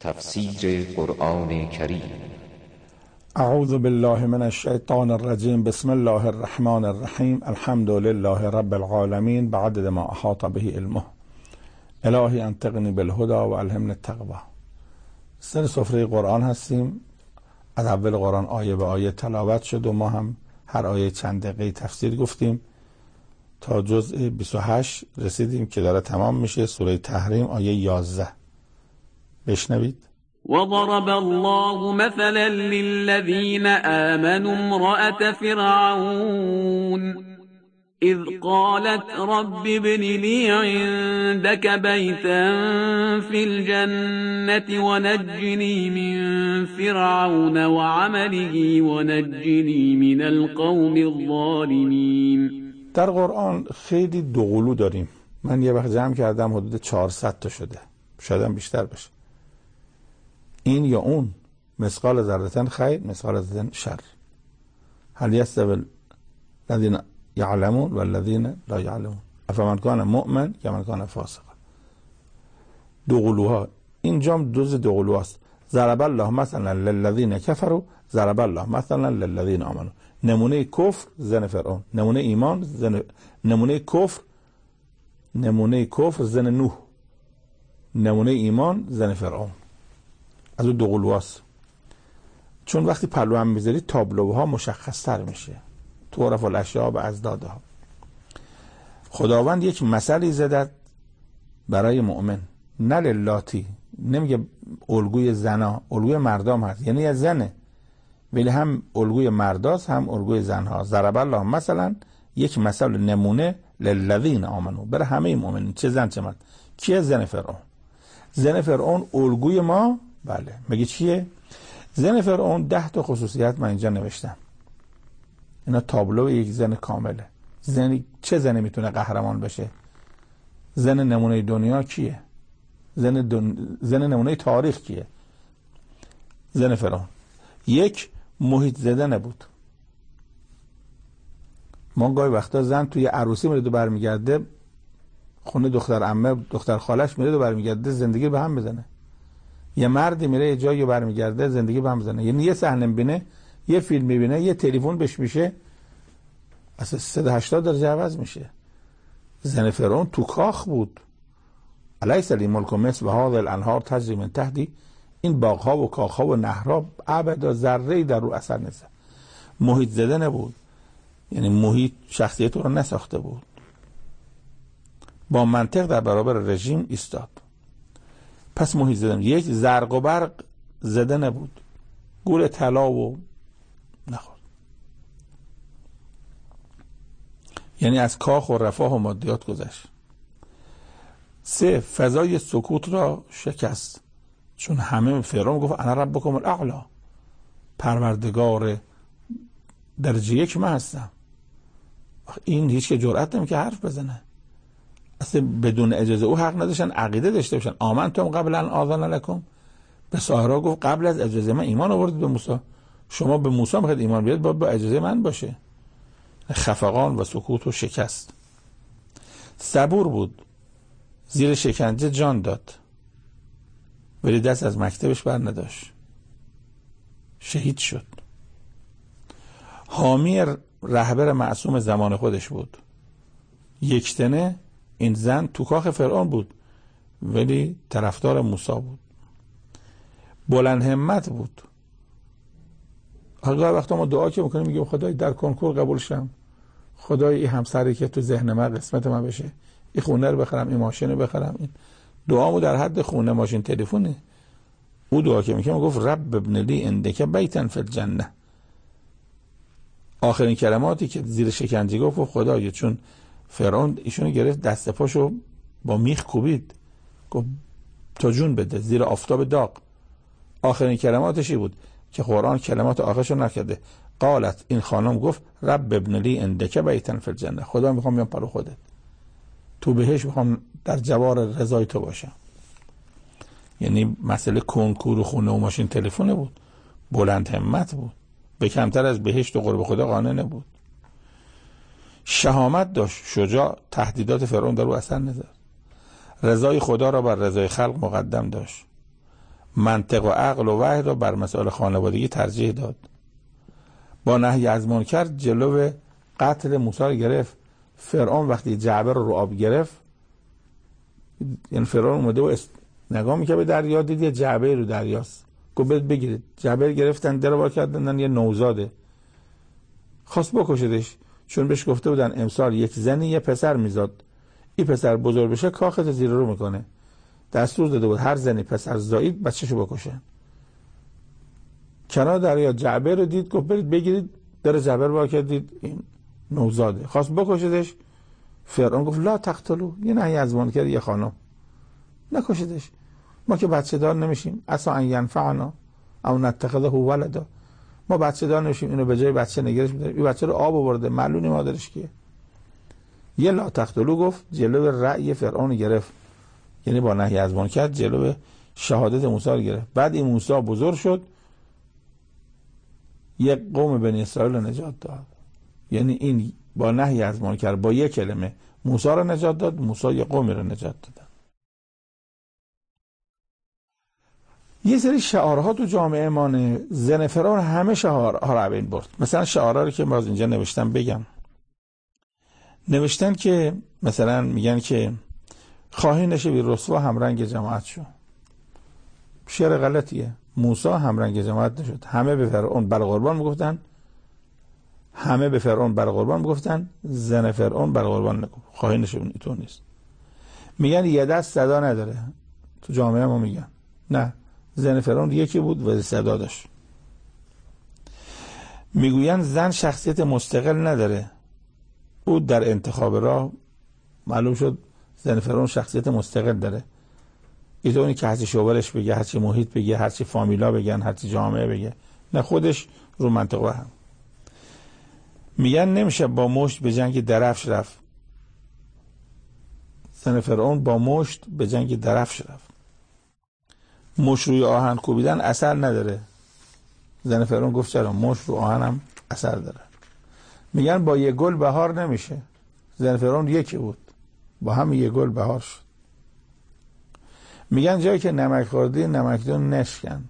تفسیر قرآن کریم. اعوذ بالله من الشیطان الرجیم. بسم الله الرحمن الرحیم. الحمد لله رب العالمین بعدد ما احاط به علمه. الهی انطقنی بالهدى و الهمنی التقوی. سر سفره قرآن هستیم. از اول قرآن آیه به آیه تلاوت شد و ما هم هر آیه چند دقیقه تفسیر گفتیم تا جزء 28 رسیدیم که داره تمام میشه. سوره تحریم آیه 11. بشنوید. وضرب الله مثلا للذين آمنوا امرأة فرعون إذ قالت رب ابن لي عندك بيتا في الجنة ونجني من فرعون وعمله ونجني من القوم الظالمين. در قرآن خیلی دوقلو داریم. من یه وقت جمع کردم حدود 400 تا شده، شاید هم بیشتر بشه. این یا اون، مثقال ذره خیر مثقال ذره شر. هل یستوی الذین یعلمون والذین لا یعلمون افمن کان مؤمن یا من کان فاسق. دوقلوها اینجا جز دوقلوهاست. ضرب الله مثلا للذین کفروا ضرب الله مثلا للذین آمنوا. نمونه کفر زن فرعون، نمونه ایمان زن، نمونه کفر زن نوح، نمونه ایمان زن فرعون. از اون دوقلوهاست. چون وقتی پلو هم میذاری تابلوها مشخص تر میشه. تعرف الاشیاء بأضدادها. خداوند یک مثلی زدد برای مؤمن، نه للاتی. نمیگه الگوی زنا، الگوی مردام هست، یعنی از زنه، ولی هم الگوی مرداست هم الگوی زنها. ضرب الله مثلا یک مثل نمونه للذین آمنو، برای همه مؤمنین، چه زن چه مرد. کیه؟ زن فرعون. زن فرعون الگوی ما. بله. میگه چیه؟ زن فرعون 10 تا خصوصیت من اینجا نوشتم. اینا تابلو یک زن کامله. چه زنی میتونه قهرمان بشه؟ زن نمونه دنیا کیه؟ زن نمونه تاریخ کیه؟ زن فرعون. یک، محیط زده نبود. ما گاهی وقتا زن توی عروسی میره و برمیگرده خونه دختر عمه دختر خالش میره و برمیگرده زندگی به هم بزنه. یه مردی میره یه جایی برمیگرده زندگی به هم بزنه. یعنی یه صحنه میبینه، یه فیلم میبینه، یه تلفن بهش میشه، اصلا 180 درجه عوض میشه. زن فرعون تو کاخ بود. الیس لی ملک مصر و هذه الانهار تجری من تحتی. این باغها و کاخها و نهرها ابدا ذره‌ای در رو اثر نیست. محیط زده نبود، یعنی محیط شخصیت رو نساخته بود. با منطق در برابر رژیم ایستاد. پس محیط زده. یک، زرق و برق زده نبود، گول طلا و نخورد. یعنی از کاخ و رفاه و مادیات گذشت. 3، فضای سکوت را شکست. چون همه فرعون گفت انا ربکم الاعلی، پروردگار درجه 1 من هستم. این هیچ که جرئت نمیکنه حرف بزنه. اصلا بدون اجازه او حق نداشتن عقیده داشته باشن. آمنتم قبل ان آذن لکم. به ساحرا گفت قبل از اجازه من ایمان آوردید به موسی. شما به موسی میخواید ایمان بیارید، باید با اجازه من باشه. خفقان و سکوت و شکست. صبور بود، زیر شکنجه جان داد، ولی دست از مکتبش بر نداشت. شهید شد. حامی رهبر معصوم زمان خودش بود. یکتنه این زن تو کاخ فرعون بود ولی طرفدار موسی بود. بلند همت بود. هر وقت ما دعا که میکنیم میگیم خدای در کنکور قبول شم، خدای این همسری که تو ذهن من قسمت من بشه، این خونه رو بخرم، این ماشین رو بخرم. این دعامو در حد خونه ماشین تلفنه. او دعا که میکنم گفت رب ابن لی عندک بیتا فی الجنه. آخرین کلماتی که زیر شکنجه گفت خدایا، چون فرعون ایشونو گرفت دست پاشو با میخ کوبید، گفت تا جون بده زیر آفتاب داغ. آخرین کلماتشی بود که قرآن کلمات آخرشو نکرده. قالت، این خانم گفت رب ابن لی عندک بیتا فی الجنه. خدا میخوام بیام پلو خودت، تو بهش میخوام در جوار رضای تو باشم. یعنی مسئله کنکور و خونه و ماشین تلفن بود. بلند همت بود. به کمتر از بهشت و قرب خدا قانع نبود. شهامت داشت، شجاع، تهدیدات فرعون در او اثر نذاشت. رضای خدا را بر رضای خلق مقدم داشت. منطق و عقل و وحی را بر مسائل خانوادگی ترجیح داد. با نهی از منکر جلو قتل موسی رو گرفت. فرعون وقتی جعبه رو آب گرفت، یعنی فرعون اومده و نگاه میکنه به دریا، دید یه جعبه رو دریاست، گفت بگیرید. جعبه گرفتن، در وا کردن، یه نوزاده، خواست بکشدش، چون بهش گفته بودن امسال یک زنی یه پسر میزاد، این پسر بزرگ بشه کاخت زیر رو میکنه. دستور داده بود هر زنی پسر زایید بچه‌شو بکشه. کنار دریا جعبه رو دید، گفت برید بگیرید. در جعبه رو وا کردید، این نوزاده، خواست بکشدش. فرعون گفت لا تقتلوا، یه نهی از منکر یه خانم، نکشیدش، ما که بچه دار نمیشیم، عسى ان ینفعنا او نتخذه ولدا، ما بچه دار نمیشیم، اینو به جای بچه نگرش میداریم، این بچه رو آب آورده، معلومه مادرش کیه. یه لا تقتلوا گفت، جلو رأی فرعون گرفت، یعنی با نهی از منکر جلو شهادت موسی رو گرفت. بعد این موسی بزرگ شد، یک قوم بنی اسرائیل رو نجات داد. یعنی این با نهی از منکر با یک کلمه موسی رو نجات داد، موسی یک قومی رو نجات داد. یه سری شعارها تو جامعه مانه، زن فرعون همه شعارها رو بین برد. مثلا شعارها رو که باز اینجا نوشتم بگم. نوشتن که مثلا میگن که خواهی نشوی رسوا همرنگ جماعت شو. شعر غلطیه. موسی همرنگ جماعت نشد. همه به فرعون بر قربان میگفتن، همه به فرعون بر قربان میگفتن، زن فرعون بر قربان نگفت. خواهی نشوی تو نیست. میگن یه دست صدا نداره. تو جامعه ما میگن نه، زن فرعون یکی بود و صدا داشت. میگوین زن شخصیت مستقل نداره. او در انتخاب راه معلوم شد زن فرعون شخصیت مستقل داره. اینطوری که هرچی شوهرش بگه، هرچی محیط بگه، هرچی فامیلا بگن، هرچی جامعه بگه، نه خودش رو منطقه هم. میگن نمیشه با مشت به جنگ درفش رفت. زن فرعون با مشت به جنگ درفش رفت. مشت روی آهن کوبیدن اثر نداره. زن فرعون گفت چرا؟ مشت رو آهنم اثر داره. میگن با یه گل بهار نمیشه. زن فرعون یکی بود، با هم یه گل بهار شد. میگن جایی که نمک خوردی نمکدون نشکن.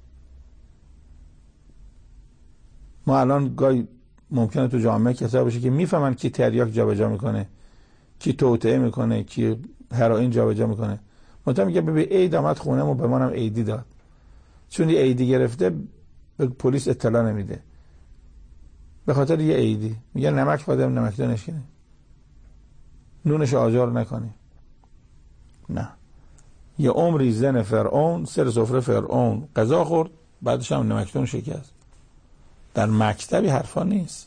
ما الان گاهی ممکنه تو جامعه کسایی باشه که میفهمن کی تریاک جابجا میکنه، کی توطئه میکنه، کی هروئین جابجا میکنه. مثلا میگه ببین عید آمد خونم و به منم عیدی داد، چون یه عیدی گرفته به پلیس اطلاع نمیده به خاطر یه عیدی. میگه نمک خودم نمکدون نشکنی، نونش آجار نکنی. نه، یه عمری زن فرعون سر سفره فرعون غذا خورد، بعدش هم نمکدون شکست. در مکتبی حرفا نیست.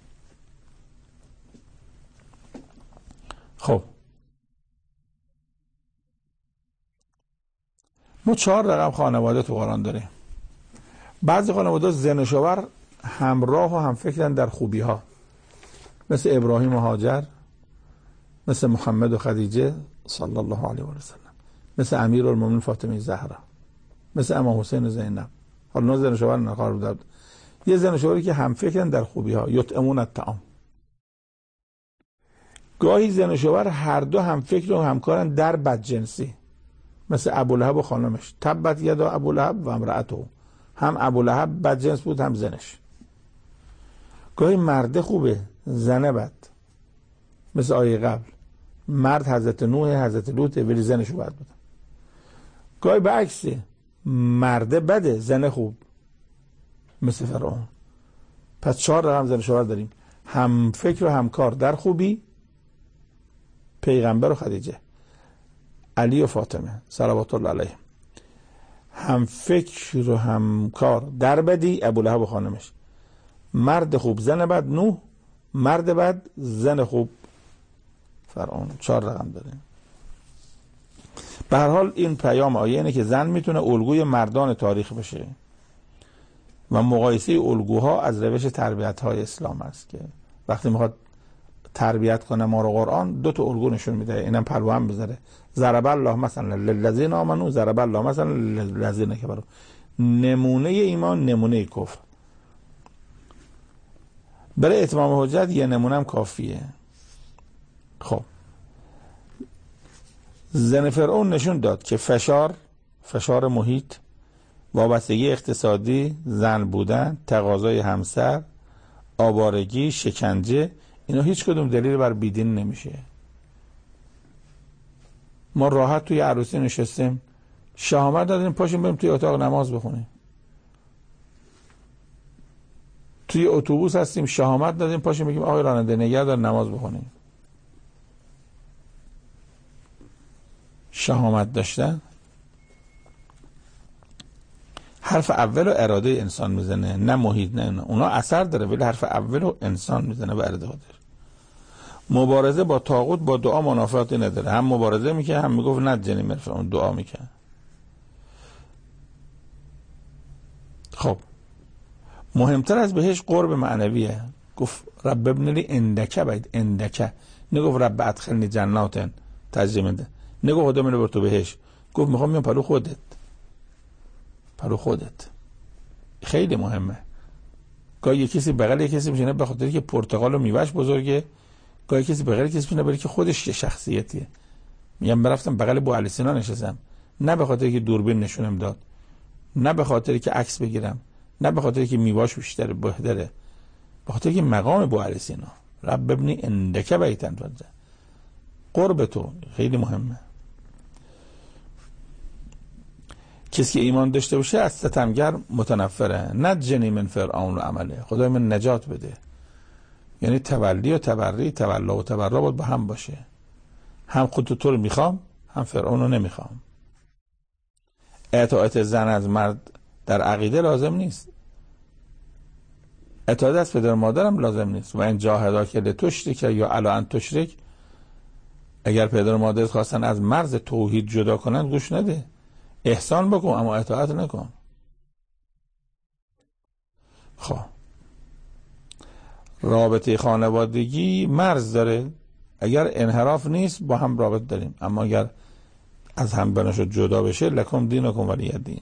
خب ما 4 رقم خانواده تو قرآن داریم. بعضی خانواده زن و شوهر همراه و همفکرن در خوبی ها، مثل ابراهیم و هاجر، مثل محمد و خدیجه صلی الله علیه و سلم، مثل امیرالمومنین فاطمه زهرا، مثل امام حسین و زینب. حالا نه زن و شوهر نقار بودن، یه زن و شوهری که همفکرن در خوبی ها، یطعمون الطعام. گاهی زن و شوهر هر دو همفکر و همکارن در بدجنسی، مثل ابولهب و خانمش، تبت یدا ابولهب و امرأته. هم ابولهب بدجنس بود هم زنش. گاهی مرد خوبه زنه بد، مثل آیه قبل، مرد حضرت نوح حضرت لوط ولی زنشو بد بود. گاهی به عکسه، مرد بده زنه خوب، مثل فرعون. پس 4 رقم زن شوهر داریم، هم فکر و همکار در خوبی، پیغمبر و خدیجه، علی و فاطمه صلوات الله علیهم. هم فکر و همکار در بدی، ابولهب و خانمش. مرد خوب زن بد نوح، مرد بد زن خوب فرعون. 4 رقم داریم. به هر حال این پیام آیه اینه که زن میتونه الگوی مردان تاریخ بشه و مقایسه الگوها از روش تربیت های اسلام است که وقتی میخواد تربیت کنه ما رو قرآن 2 تا الگو نشون میده. اینم پلو هم بذاره. ضرب الله مثلا للذین آمنوا ضرب الله مثلا للذین کفروا. نمونه ایمان، نمونه کفر. برای اتمام حجت یه نمونه هم کافیه. خب زن فرعون نشون داد که فشار محیط، وابستگی اقتصادی، زن بودن، تقاضای همسر، آوارگی، شکنجه، اینا هیچ کدوم دلیل بر بیدین نمیشه. ما راحت توی عروسی نشستیم، شهامت دادیم پاشیم بریم توی اتاق نماز بخونیم. توی اتوبوس هستیم، شهامت دادیم پاشیم بگیم آقای راننده نگه دار نماز بخونیم. شهامت داشتن حرف اول و اراده انسان میزنه، نه محیط، نه اونا اثر داره، ولی حرف اول و انسان میزنه و اراده خودش. مبارزه با طاغوت با دعا منافاتی نداره، هم مبارزه میکنه هم میگفت نجنی مرفعون، دعا میکنه. خب مهمتر از بهش قرب معنویه. گفت رب ابن لی عندک بیت، عندک، نگفت رب ادخلنی جنات تجری من تحتها، نگفت خدا منو بر تو بهش، گفت میخوام میام پلو خودت، پلو خودت. خیلی مهمه. گاهی کسی بغل کسی میشینه به خاطر که پرتقال و میوهش بزرگه، گاهی کسی بغل کسی میشینه برای که خودش شخصیتیه. میگم برفتم بغل بو علی سینا نشستم، نه به خاطر که دوربین نشونم داد، نه به خاطر که عکس بگیرم، نه به خاطر که میواش بیشتر بهتره، به خاطر که مقام بو علی سینا رب ابن عندک بیتا فجر، قرب تو خیلی مهمه. کسی که ایمان داشته باشه از ستمگر متنفره. نجنی من فرعون و عمله، خدای من نجات بده. یعنی تولی و تبری، تولا و تبرا باید با هم باشه. هم خود تو رو میخوام، هم فرعون رو نمیخوام. اطاعت زن از مرد در عقیده لازم نیست، اطاعت از پدر مادرم لازم نیست. و این جاهدا که لتشرک یا علی ان تشرک، اگر پدر مادر خواستن از مرز توحید جدا کنن گوش نده، احسان بکن اما اطاعت نکن. خب رابطه خانوادگی مرز داره، اگر انحراف نیست با هم رابطه داریم، اما اگر از هم بناشد جدا بشه لکم دینکم ولی دین.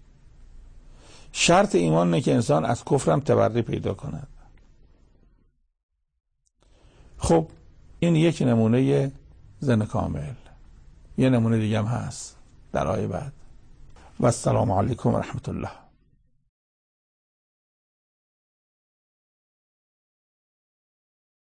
شرط ایمان نه که انسان از کفرم تبری پیدا کند. خب این یک نمونه زن کامل. یه نمونه دیگه هم هست در آیه بعد. و السلام علیکم و رحمت الله.